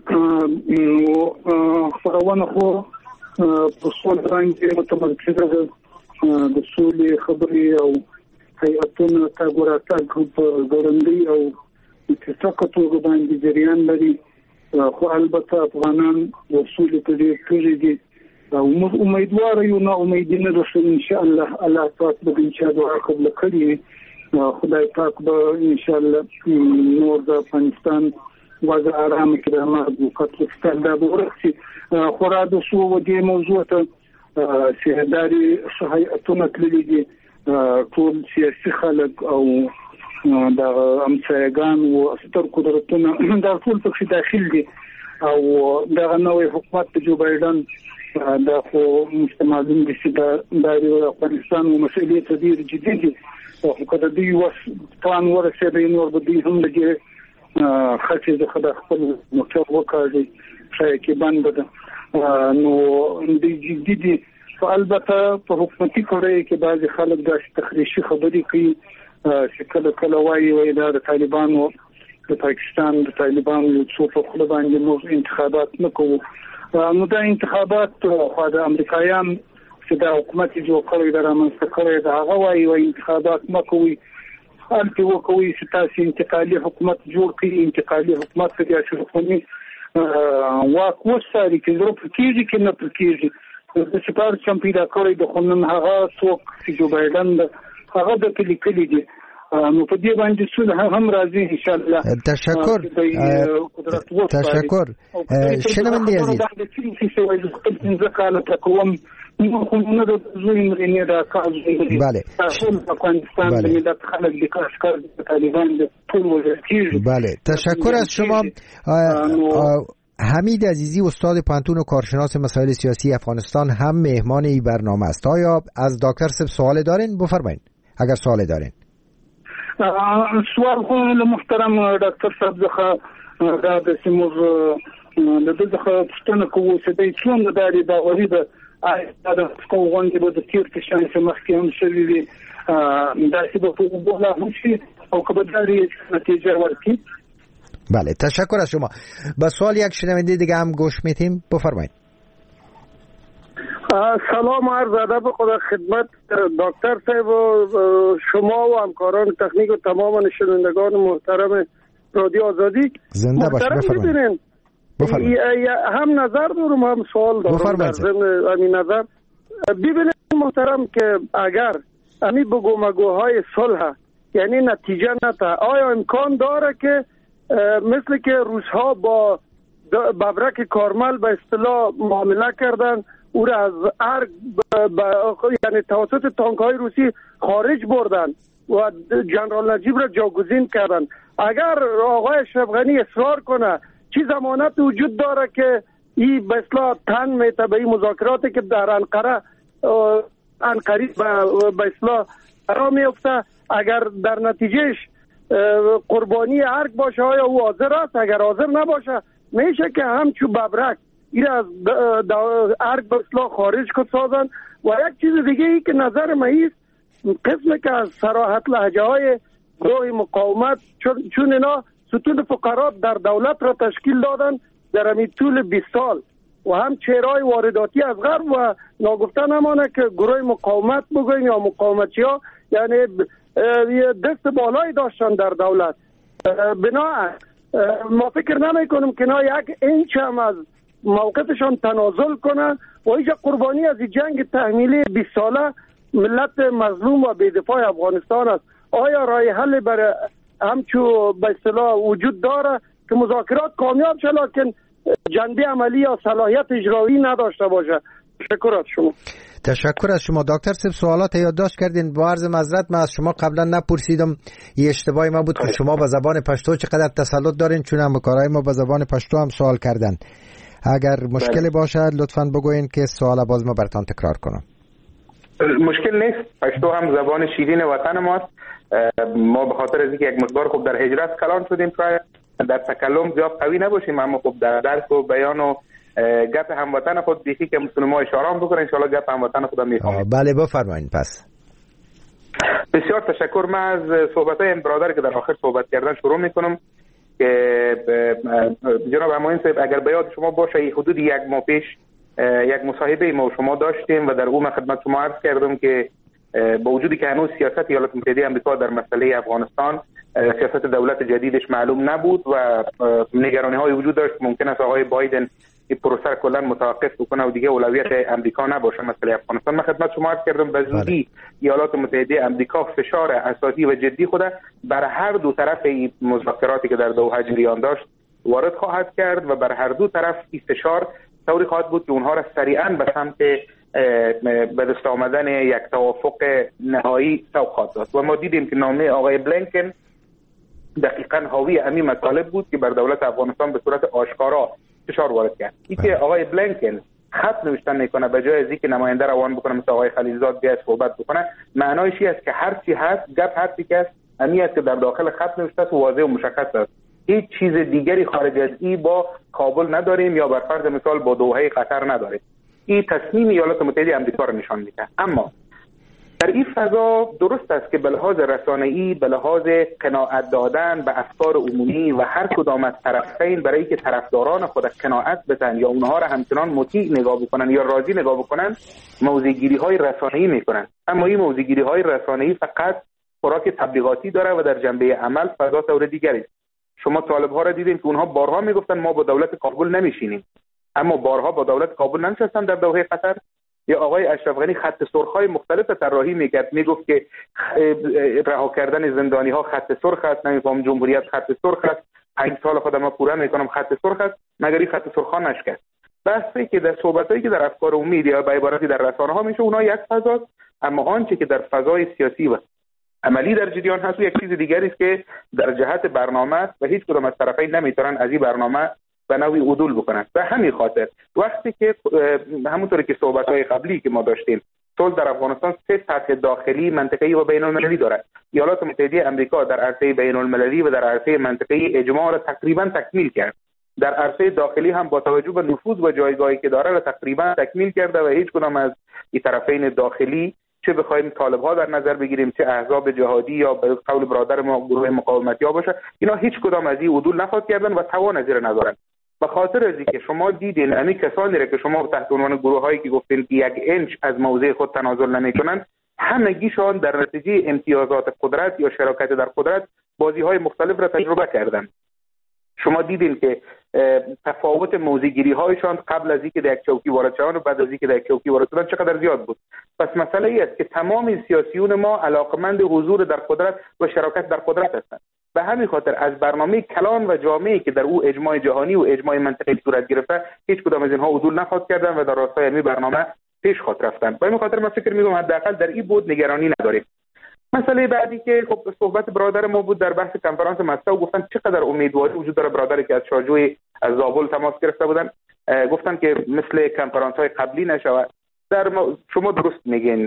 Speaker 16: خبرونه خو په څول باندې متمرکزه ده د سولې خبرې او هیئتونه تا ګوراتل په ګورندۍ او اتفاق توګه باندې جریان لري، خو البته افغانان د سولې په ډېر تږي دي او امیدوار یو نه امیدینه رسول ان شاء الله. الله پاک به ان شاء الله قبول کړي، خدای پاک به ان شاء الله نور د افغانستان وضع آرام کړي، ما د قطر د ورسي خورا د سو و دې موضوع ته سیاداري هیئتونه تللي دي، ټول سیاسي خلک او د امسایګان او ستر قدرتونه دا ټول پکې داخل دي او دا نوې حکومت جو بایدن دا خو مستمعین دي چې د افغانستان مسئلې ته ډیر جدي دي او کله دوی وس پلان ورسېږي نور به دوی هم لګي خاصه د خپل موټر وکړي چې باندې ده نو د جدي دي. البته په حکومتي کړه کې بعضي خلک د تخریشي خبرې کوي چې کله وایي دا د طالبانو د پاکستان د طالبانو یو څو په خپل باندې موږ انتخابات نکوو. نو دا انتخابات خو د امریکایان چې د حکومت جوړ کړی د رامنځته کړی دا هغه وایي انتخابات مکوي، البته وکوي چې تاسو انتقالي حکومت جوړ کړئ، انتقالي حکومت کې چې حکومت واک وساري کې ضرورت کېږي کې نه کېږي د سپار چم پیدا کړی د خنن هغه څوک چې جو بایدن هغه د کلی دي نو په دې باندې څه هم راځي ان شاء الله.
Speaker 7: تشکر شنونده عزیز. بله تشکر از شما. حمید عزیزی استاد پانتون و کارشناس مسائل سیاسی افغانستان هم مهمان این برنامه است. آیا از دکتر صاحب سوال دارین؟ بفرمایید اگر سوال دارین.
Speaker 16: سوال خو محترم ډاکټر صاحب څخه دا د سیمور د دغه پښتنه کوو چې د څومره داري دا غوړي د دا کوون کې د تیر کې شان چې مخکې هم شوی وي دا چې په بوله هوشي او کبداري نتیجه ورکړي.
Speaker 7: بله تشکر از شما. با سوال یک شنونده دیگه هم گوش میتیم، بفرمایید.
Speaker 17: سلام عرض ادب خدا خدمت دکتر صاحب و شما و همکاران تکنیک و تمام شنوندگان محترم رادیو آزادی.
Speaker 7: زنده باشید. بفرمایید.
Speaker 17: هم نظر دارم هم سوال دارم در ضمن همین نظر. ببینید محترم که اگر همین بگومگوهای صلح یعنی نتیجه نتا، آیا امکان داره که مثل که روس‌ها با ببرک کارمل به اصطلاح معامله کردن او را از ارگ یعنی توسط تانک‌های روسی خارج بردن و جنرال نجیب را جاگزین کردن، اگر آقای اشرف غنی اصرار کنه چی ضمانت وجود داره که این به اصطلاح تن میته به این مذاکراتی که در انقره به اصطلاح قرار میفته، اگر در نتیجهش قربانی ارگ باشه آیا او حاضر است؟ اگر حاضر نباشه میشه که همچو ببرک این از ارگ به اصطلاح خارج کن سازن. و یک چیز دیگه ای که نظر من است، قسم که از صراحت لهجه های گروه مقاومت چون اینا ستون فقرات در دولت را تشکیل دادن در همین طول 20 سال و هم چهرهای وارداتی از غرب و ناگفته نمانه که گروه مقاومت بگوین یا مقاومتی ها یعنی دست بالایی داشتن در دولت. بنابراین ما فکر نمی کنیم که نه یک اینچ هم از موقفشان تنازل کنن و اینجا قربانی از جنگ تحمیلی 20 ساله ملت مظلوم و بی‌دفاع افغانستان است. آیا راه حل برای همچو به اصطلاح وجود داره که مذاکرات کامیاب شه لکن جنبه عملی یا صلاحیت اجرایی نداشته باشه؟ تشکر از شما.
Speaker 7: تشکر از شما دکتر صاحب. سوالات یادداشت کردین. با عرض معذرت من از شما قبلا نپرسیدم، یه اشتباهی ما بود که شما به زبان پشتو چقدر تسلط دارین، چون هم کارهای ما به زبان پشتو هم سوال کردن. اگر مشکلی باشه لطفاً بگوین که سوال باز ما براتون تکرار کنم.
Speaker 4: مشکل نیست، پشتو هم زبان شیرین وطن ماست. ما به خاطر از اینکه یک مقدار خوب در هجرت کلان شدیم شاید در تکلم زیاد قوی نباشیم، اما خوب در درک و بیان و گپ هموطن خود بیخی که مسلمان ما اشاره بکنه، ان شاء الله گپ هموطن خودم میفهمید.
Speaker 7: بله بفرمایید. پس
Speaker 4: بسیار تشکر. من از صحبت‌های برادر که در آخر صحبت کردن شروع میکنم که جناب امین صاحب اگر به یاد شما باشه حدود یک ماه پیش یک مصاحبه ما شما داشتیم و در اون من خدمت شما عرض کردم که با وجودی که هنوز سیاست ایالات متحده آمریکا در مسئله افغانستان سیاست دولت جدیدش معلوم نبود و نگرانی‌های وجود داشت ممکن است آقای بایدن این پروسه کلا متوقف بکنه و دیگه اولویت آمریکا نباشه مسئله افغانستان. من خدمت شما عرض کردم به زودی ایالات متحده آمریکا فشار اساسی و جدی خود بر هر دو طرف این مذاکراتی که در دوحه جریان داشت وارد خواهد کرد و بر هر دو طرف این فشار طوری خواهد بود که اونها را سریعا به سمت به دست آمدن یک توافق نهایی سوق خواهد داد. و ما دیدیم که نامه آقای بلینکن دقیقاً حاوی همین مطالب بود که بر دولت افغانستان به صورت آشکارا فشار وارد کرد. اینکه آقای بلینکن خط نوشتن میکنه به جای از اینکه نماینده روان بکنه مثل آقای خلیلزاد بیاد صحبت بکنه، معنایش این است که هر چی هست گپ هستی که است همیت که در داخل خط نوشته است و واضح و مشخص است. هیچ چیز دیگری خارج از این با کابل نداریم یا بر فرض مثال با دوحه قطر نداریم. این تصمیم ایالات متحده آمریکا را نشان میده. اما در این فضا درست است که به لحاظ رسانه‌ای، به لحاظ قناعت دادن به افکار عمومی و هر کدام از طرفین برای که طرفداران خود قناعت بدن یا اونها را همچنان مطیع نگاه بکنن یا راضی نگاه بکنن، موضع‌گیری‌های رسانه‌ای میکنن. اما این موضع‌گیری‌های رسانه‌ای فقط خوراک تبلیغاتی داره و در جنبه عمل فضا طور دیگری است. شما طالب‌ها را دیدین که اونها بارها میگفتن ما با دولت کابل نمیشینیم، اما بارها با دولت کابل ننشستن در دوحه قطر. یا آقای اشرف غنی خط سرخ‌های مختلف طراحی میکرد، میگفت که رها کردن زندانی‌ها خط سرخ است، نمی‌فهم جمهوریت خط سرخ است، 5 سال خودم پورا میکنم خط سرخ است، مگر این خط سرخ‌ها نشکست. بحثی که در صحبتایی که در افکار عمومی یا به عبارتی در رسانه‌ها میشه اونها یک فضاست، اما آنچه که در فضای سیاسی و عملی در جریان هست یک چیز دیگری است که در جهت برنامه و هیچ کدام از طرفین نمیتونن از این برنامه به نوعی عدول بکنن. به همین خاطر وقتی که همونطوری که صحبت‌های قبلی که ما داشتیم صلح در افغانستان 3 سطح داخلی، منطقه‌ای و بین‌المللی داره. ایالات متحده آمریکا در عرصه بین‌المللی و در عرصه منطقه‌ای اجماع را تقریبا تکمیل کرد. در عرصه داخلی هم با توجه به نفوذ و جایگاهی که داره را تقریبا تکمیل کرده و هیچ کدام از این طرفین داخلی چه بخوایم طالب‌ها در نظر بگیریم چه احزاب جهادی یا به قول برادر ما گروه مقاومتی‌ها باشه، اینا هیچ کدام از این عدول نخواهد کردن و توان از این ندارن. به خاطر از اینکه شما دیدین همین کسانی را که شما تحت عنوان گروه‌هایی که گفتین که 1 اینچ از موضع خود تنازل نمی‌کنن، همگیشان در نتیجه امتیازات قدرت یا شراکت در قدرت بازی‌های مختلف را تجربه کردن. شما دیدین که تفاوت موضع‌گیری‌هایشان قبل از اینکه در یک چوکی وارد شدن و بعد از اینکه در یک چوکی وارد شدن چقدر زیاد بود. پس مسئله ای است که تمام سیاسیون ما علاقمند حضور در قدرت و شراکت در قدرت هستند. به همین خاطر از برنامه کلان و جامعی که در او اجماع جهانی و اجماع منطقه‌ای صورت گرفته هیچ کدام از اینها عدول نخواهد کردن و در راستای همین برنامه پیش خواهد رفتن. به همین خاطر من فکر می‌کنم حداقل در این بود نگرانی نداریم. مسئله بعدی که خب صحبت برادر ما بود در بحث کنفرانس مسکو، گفتن چقدر امیدواری وجود داره. برادری که از شارجوی از زابل تماس گرفته بودن گفتن که مثل کنفرانس‌های قبلی نشود. شما درست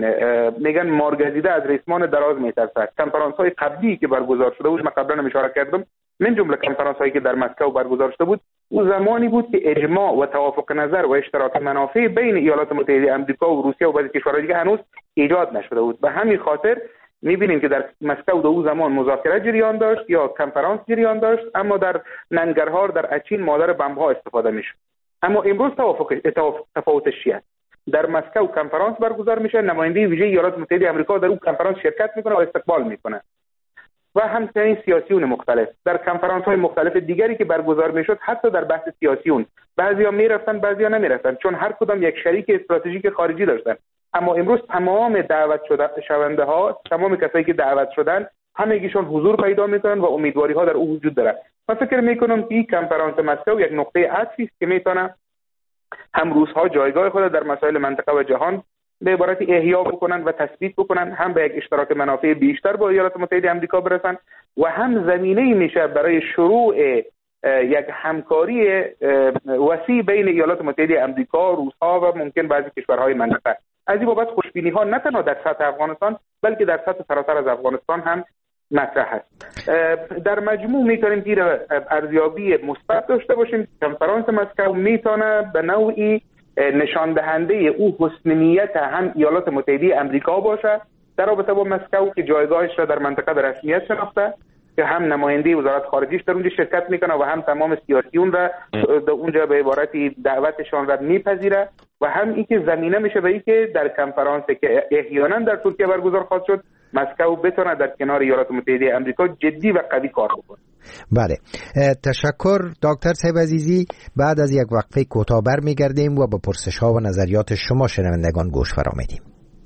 Speaker 4: میگن مارگزیده از ریسمان دراز میترسد. کنفرانس‌های قبلی که برگزار شده بود، من قبلا هم اشاره کردم، من جمله کنفرانس‌هایی که در مسکو برگزار شده بود، اون زمانی بود که اجماع و توافق نظر و اشتراک منافع بین ایالات متحده آمریکا و روسیه و بعضی کشورهای دیگه هنوز ایجاد نشده بود. به همین خاطر می‌بینیم که در مسکو در اون زمان مذاکره جریان داشت یا کنفرانس جریان داشت، اما در ننگرهار در اچین مادر بمب‌ها استفاده می‌شد. اما امروز تفاوتش چیه؟ در مسکو کنفرانس برگزار میشه، نماینده ویژه ایالات متحده آمریکا در اون کنفرانس شرکت میکنه و استقبال میکنه و همچنین سیاسیون مختلف در کنفرانس های مختلف دیگری که برگزار میشد. حتی در بحث سیاسیون بعضیا میرفتن بعضیا نمیرفتن، چون هر کدام یک شریک استراتژیک خارجی داشتن. اما امروز تمام دعوت شونده ها، تمام کسایی که دعوت شدن، همگیشون حضور پیدا میکنن و امیدواری ها در او وجود داره. من فکر میکنم که این کنفرانس مسکو یک نقطه عطفی است که میتونه هم روس‌ها جایگاه خود در مسائل منطقه و جهان به عبارت احیا بکنن و تثبیت بکنن، هم به یک اشتراک منافع بیشتر با ایالات متحده آمریکا برسن و هم زمینه‌ای میشه برای شروع یک همکاری وسیع بین ایالات متحده آمریکا، روس‌ها و ممکن بعضی کشورهای منطقه. از این بابت خوشبینی‌ها نه تنها در سطح افغانستان بلکه در سطح سراسر از افغانستان هم مطرح است. در مجموع میتونیم که ارزیابی مثبت داشته باشیم. کنفرانس مسکو میتونه به نوعی نشان دهنده او حسن نیت هم ایالات متحده آمریکا باشه در رابطه با مسکو که جایگاهش را در منطقه به رسمیت شناخته، که هم نماینده وزارت خارجه‌اش در اونجا شرکت میکنه و هم تمام سیاسیون را در اونجا به عبارتی دعوتشان را میپذیره و هم این که زمینه میشه به این که در کنفرانس که احیانا در ترکیه برگزار خواهد شد مسکو بتونه در کنار ایالات متحده آمریکا جدی و قوی کار بکنه.
Speaker 7: بله، تشکر دکتر صاحب عزیزی. بعد از یک وقفه کوتاه برمیگردیم و با پرسش ها و نظریات شما شنوندگان گوش فرا میدیم.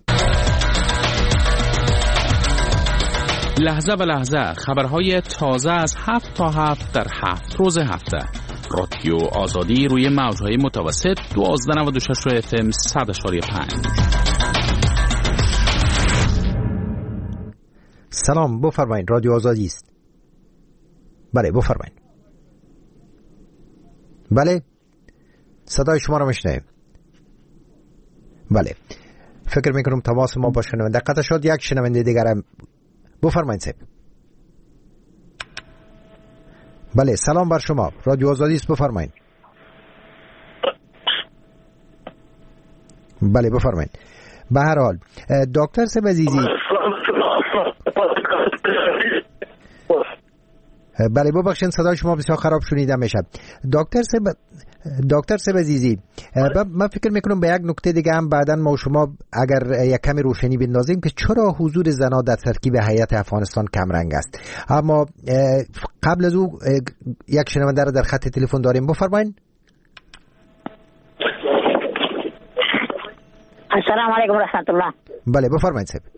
Speaker 18: لحظه به لحظه خبرهای تازه از 7 تا 7 در 7 روز هفته. رادیو آزادی روی موجهای متوسط 1296 FM 100.5.
Speaker 7: سلام، بفرمایید. رادیو آزادی است. بله بفرمایید. بله، صدای شما را میشنویم. بله، فکر میکنم تماس ما با شنونده قطع شد. یک شنونده دیگرم بفرمایید صاحب. بله، سلام بر شما. رادیو آزادی است، بفرمایید. بله بفرمایید. به هر حال دکتر صاحب عزیزی، بله ببخشید صدای شما بسیار خراب شنیده میشه. دکتر صاحب عزیزی، من فکر میکنم به یک نکته دیگه هم بعداً ما و شما اگر یک کمی روشنی بندازیم که چرا حضور زنان در ترکیب هیئت افغانستان کمرنگ است. اما قبل از او یک شنونده را در خط تلفن داریم. بفرمایید.
Speaker 19: السلام علیکم و رحمت الله.
Speaker 7: بله بفرمایید صاحب.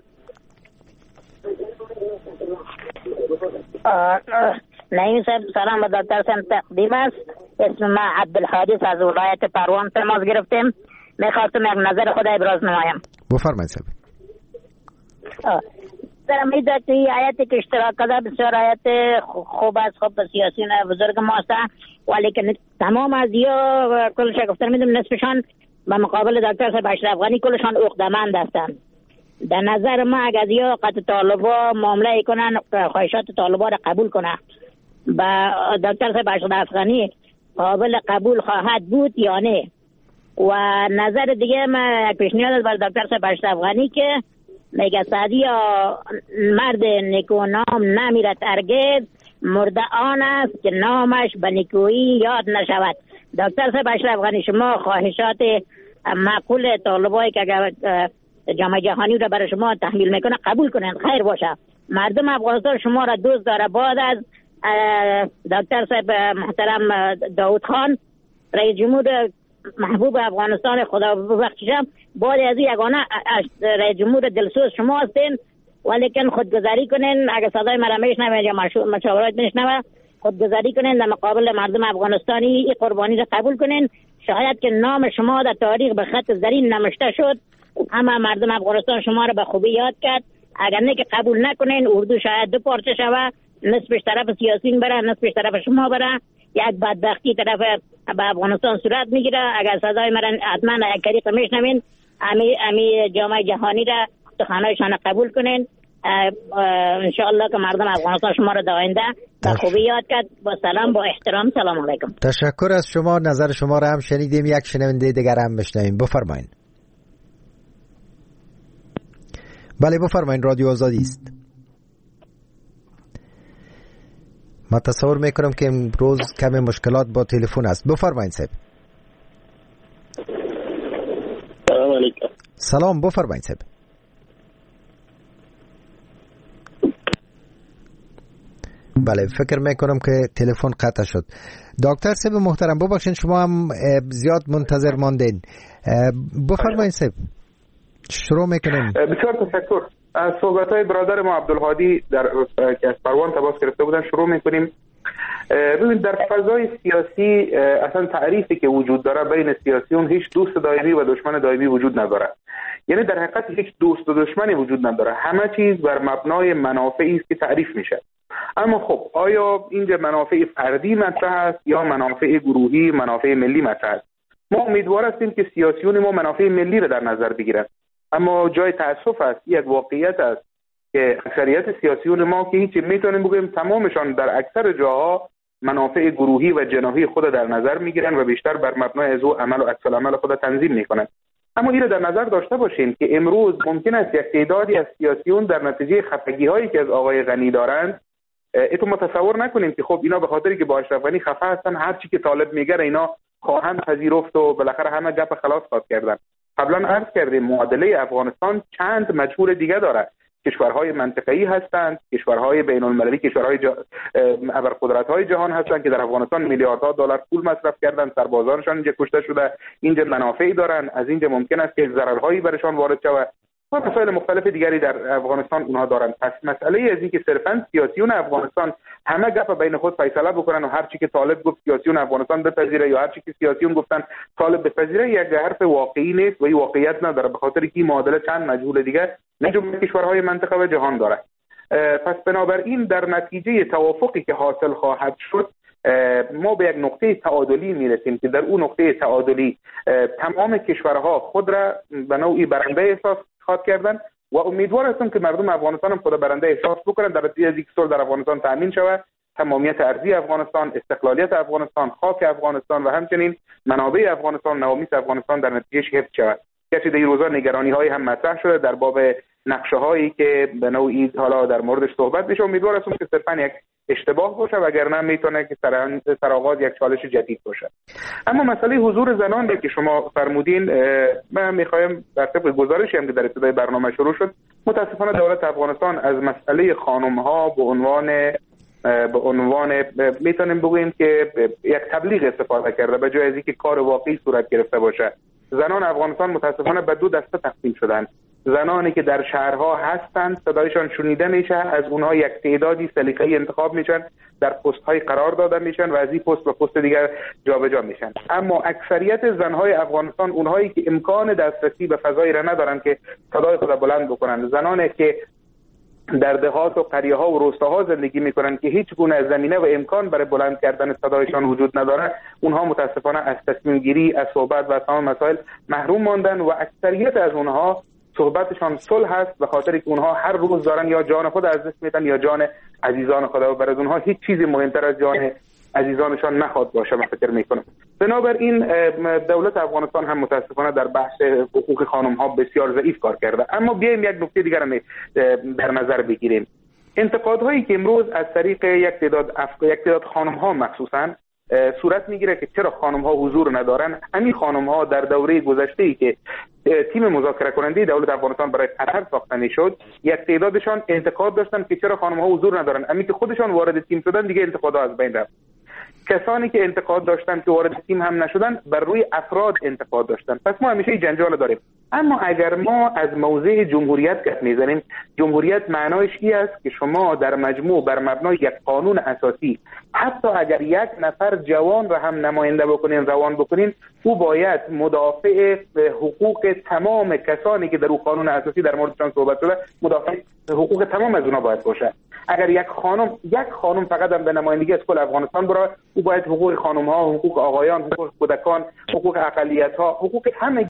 Speaker 19: نعیم صاحب، سلام به دکتر صاحب تقدیم است. اسم من عبدالحادث از ولایت پروان تماس گرفتم. میخواستم یک نظر خود ابراز نمایم.
Speaker 7: بفرمایید صاحب.
Speaker 19: در امید است این آیتی که اشتراک کرده بسیار آیت خوب است، خوب سیاسیون بزرگ ما است، ولی که تمام از یا کل شگفتر میدونم نصفشان به مقابل دکتر صاحب اشرف غنی کلشان عقده‌مند هستند. در نظر ما اگر یا قطع طالبا معامله کنن، خواهشات طالبا را قبول کنن، با دکتر صاحب اشرف غنی قابل قبول خواهد بود یا نه. و نظر دیگه ما پیشنهاد بر دکتر صاحب اشرف غنی که میگه سعدی مرد نیکونام نمیرد هرگز، مرده آن است که نامش به نیکویی یاد نشود. دکتر صاحب اشرف غنی، شما خواهشات معقول طالبایی که اگر جامعه جهانی را برای شما تحمیل میکنه قبول کنند، خیر باشه. مردم افغانستان شما را دوست داره. بعد از دکتر صاحب محترم داود خان رئیس جمهور محبوب افغانستان، خدا ببخشیدم، بعد از یگانه رئیس جمهور دلسوز شما هستین، ولیکن خودگذاری کنین. اگر صدای مرا میشنوه یا مشاورات میشنوه، خودگذاری کنین در مقابل مردم افغانستانی، این قربانی را قبول کنین. شاید که نام شما در تاریخ به خط زرین نوشته شد، اما مردم افغانستان شما را به خوبی یاد کرد. اگر نه که قبول نکنین، اردو شاید دو پارچه شوه، نصفش طرف سیاسیین بره، نصفش طرف شما بره، یک بدبختی طرف به افغانستان صورت میگیره. اگر صدای من حتما یک طریق میشنوین، امی جامعه جهانی را سخنانشان قبول کنین. انشاءالله که مردم افغانستان شما را در آینده به خوبی یاد کرد. با سلام، با احترام، سلام علیکم.
Speaker 7: تشکر از شما. نظر شما را هم شنیدیم. یک شنونده دیگر هم بشنویم. بفرمایید. بله بفرمایید. رادیو آزادی است. من تصور میکنم که امروز کمی مشکلات با تلفن است. بفرمایید صاحب.
Speaker 12: سلام
Speaker 17: علیکم.
Speaker 7: سلام، بفرمایید صاحب. بله، فکر میکنم که تلفن قطع شد. دکتر صاحب محترم، ببخشید شما هم زیاد منتظر ماندین. بفرمایید صاحب، شروع میکنیم.
Speaker 4: بسیار تشکر. از صحبت‌های برادر ما عبدالهادی که از پروان تماس گرفته بودن شروع میکنیم. ببینید، در فضای سیاسی اصلا تعریفی که وجود داره بین سیاسیون هیچ دوست دائمی و دشمن دائمی وجود نداره. یعنی در حقیقت هیچ دوست و دشمنی وجود نداره. همه چیز بر مبنای منافعی است که تعریف میشه. اما خب آیا اینجا منافع فردی مطرح است یا منافع گروهی، منافع ملی مطرح است؟ ما امیدوار هستیم که سیاسیون ما منافع ملی را در نظر بگیرند. اما جای تأسف است، یک واقعیت است که اکثریت سیاسیون ما که هیچ میتونیم بگیم تمامشان در اکثر جاها منافع گروهی و جناحی خود در نظر میگیرن و بیشتر بر مبنای از او عمل و عکس العمل خود تنظیم میکنن. اما این را در نظر داشته باشیم که امروز ممکن است یک تعدادی از سیاسیون در نتیجه خفگی هایی که از آقای غنی دارند، ایتو متصور نکنیم که خب اینا به خاطری که با اشرف غنی خفه هستن هر چی که طالب میگه اینا خواهند پذیرفت و بالاخره همه گپ خلاص خواهد کردن. قبلا عرض کردیم معادله افغانستان چند مجهول دیگه داره. کشورهای منطقه‌ای هستند، کشورهای بین‌المللی، کشورهای ابرقدرت‌های جهان هستند که در افغانستان میلیاردها دلار پول مصرف کردن، سربازانشان اینجا کشته شده، اینجا منافعی دارن، از اینجا ممکن است که ضررهایی برشان وارد شود و مسائل مختلف دیگری در افغانستان اونها دارن. پس مسئله از این که صرفاً سیاسیون افغانستان همه گپ بین خود فیصله بکنن و هر چی که طالب گفت سیاسیون افغانستان بپذیره یا هر چی که سیاسیون گفتن طالب بپذیره یک حرف واقعی نیست و این واقعیت نداره، به خاطر که این معادله چند مجهول دیگه نه جمله کشورهای منطقه و جهان داره. پس بنابراین در نتیجه توافقی که حاصل خواهد شد ما به یک نقطه تعادلی میرسیم که در اون نقطه تعادلی تمام کشورها خود را به نوعی برنده احساس خواهد کردن و امیدوار هستم که مردم افغانستان هم خود برنده احساس بکنن در نتیجه از اینکه صلح در افغانستان تامین شود، تمامیت ارضی افغانستان، استقلالیت افغانستان، خاک افغانستان و همچنین منابع افغانستان، نوامیس افغانستان در نتیجه حفظ شود. کسی در این روزا نگرانی‌های هم مطرح شده در باب نقشه‌هایی که به نوعی حالا در موردش صحبت بشه. امیدوار هستم که صرفاً یک اشتباه باشه وگرنه میتونه که سرآغاز یک چالش جدید باشه. اما مسئله حضور زنان که شما فرمودین، من میخوایم در طبق گزارشی هم که در ابتدای برنامه شروع شد، متاسفانه دولت افغانستان از مسئله خانم‌ها به عنوان میتونیم بگوییم که یک تبلیغ استفاده کرده به جای از اینکه کار واقعی صورت گرفته باشه. زنان افغانستان متاسفانه به دو دسته تقسیم شدند. زنانی که در شهرها هستند صدایشان شنیده میشه، از اونها یک تعدادی سلیقه‌ای انتخاب میشن، در پست‌های قرار داده میشن و از این پست به پست دیگر جابجا میشن. اما اکثریت زنهای افغانستان اونهایی که امکان دسترسی به فضایی را ندارن که صدای خود بلند بکنن، زنانی که در دهات و قریه‌ها و روستاها زندگی میکنن که هیچ گونه زمینه و امکان برای بلند کردن صدایشان وجود نداره، اونها متاسفانه از تصمیم گیری، از صحبت و تمام مسائل محروم ماندن و اکثریت از اونها صحبتشان صلح هست به خاطر که اونها هر روز دارن یا جان خود از دست میدن یا جان عزیزان خود و برای اونها هیچ چیزی مهمتر از جان عزیزانشان نخواد باشه. من فکر میکنم بنابراین دولت افغانستان هم متاسفانه در بحث حقوق خانم ها بسیار ضعیف کار کرده. اما بیایم یک نکته دیگر هم در نظر بگیریم. انتقادهایی که امروز از طریق یک تعداد خانم ها مخصوصا صورت میگیره که چرا خانم ها حضور ندارن، همین خانم ها در دوره گذشته ای که تیم مذاکره کننده دولت افغانستان برای قطر ساخته میشد یک تعدادشان انتقاد داشتن که چرا خانم ها حضور ندارن، همین که خودشان وارد تیم شدن دیگه انتقادها از بین رفت. کسانی که انتقاد داشتن که وارد تیم هم نشدن بر روی افراد انتقاد داشتن. پس ما همیشه جنجال داریم. اما اگر ما از موضع جمهوریت گپ میزنیم، جمهوریت معنایش این است که شما در مجموع بر مبنای یک قانون اساسی حتی اگر یک نفر جوان را هم نماینده بکنین، روان بکنین، او باید مدافع حقوق تمام کسانی که در اون قانون اساسی در موردشان صحبت شده، مدافع حقوق تمام از اونها باید باشه. اگر یک خانم فقط هم به نمایندگی از کل افغانستان برای، او باید حقوق خانم ها، حقوق آقایان، حقوق کودکان، حقوق اقلیت ها، حقوق همه